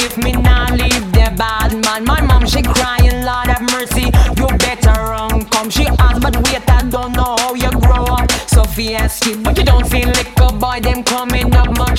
if me not leave the bad man. My mom she crying, Lord have mercy, you better run. Come she ask, but wait, I don't know how you grow up. Sophie asked it, but you don't feel like a boy, them coming up much